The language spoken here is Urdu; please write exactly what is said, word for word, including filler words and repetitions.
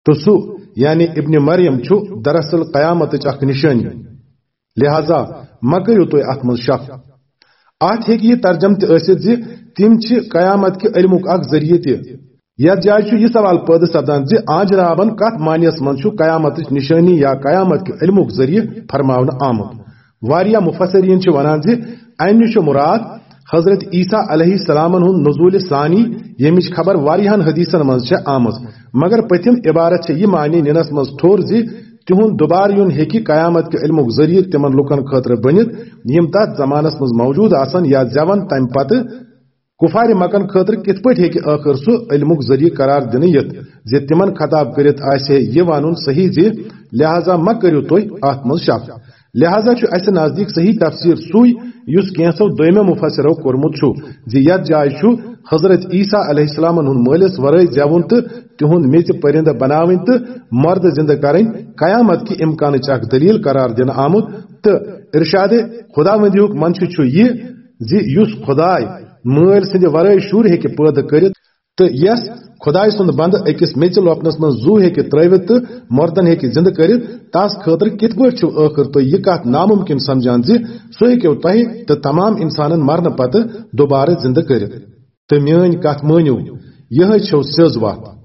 تو سو یعنی ابن مریم چھو دراصل قیامت اخ نشانی لہذا مکریو تو ات من شک ات ہیکہ یہ ترجم تست زی تم چھ قیامت کے علمک اخ ذریعہ تہ یا جائے یہ سوال پید سپدان زی آ جنابن کت معنیس من چھو قیامت نشانی یا قیامت کے علمک ذریعہ فرماون آمت واریہ مفسرین چھ ونان زی این نش مراد حضرت عیسیٰ علیہ السلام ہن نزول ثانی یمچ خبر واریہن حدیثن من چھ آمز مگر پتم عبارت چھ یہ معنی ننس من ٹھور زی تہن دوبار یون ہیکی قیامت کے علمک ذریعہ تمن لکن خاطر بنت یم تات زمانس من موجود آسن یا زون تم پتہ کفار مکن خاطر کت پہ ہیکہ آخر سہ علمک ذریعہ قرار دن یت زی تمن خطاب کرت آسے یہ ون صحیح زی لہذا مہ کرو تھی ات من شک لہذا چھ اس نزدیک صحیح تفسیر سوئی یس کینسو دویمہ مفسرو کورمت چھو زی یت جائے چھو حضرت عیسیٰ علیہ السلام ہن مالس ورائے زیون تو تہند میچ پرند بناون تو مرد زندہ کریں قیامت کی امکان چک دلیل قرار دن آمد تو ارشاد خدا مندیوک منشی چھو یہ زی یس خدای مال سند ورائے شور ہے کہ پید کرت تو یس خدای سند بند اکس میچ لوپنس من زو ہے کہ تروت تو مردن ہے کہ زندہ کرت تاس خاطر کت پہ چھو آخر تو یہ کت ناممکن سمجھان زی سو ہیکو تہ تو تمام انسانن مرن پتہ دوبارہ زندہ کرت تو میٲنۍ کت مٲنِو یہ چھو سیز وات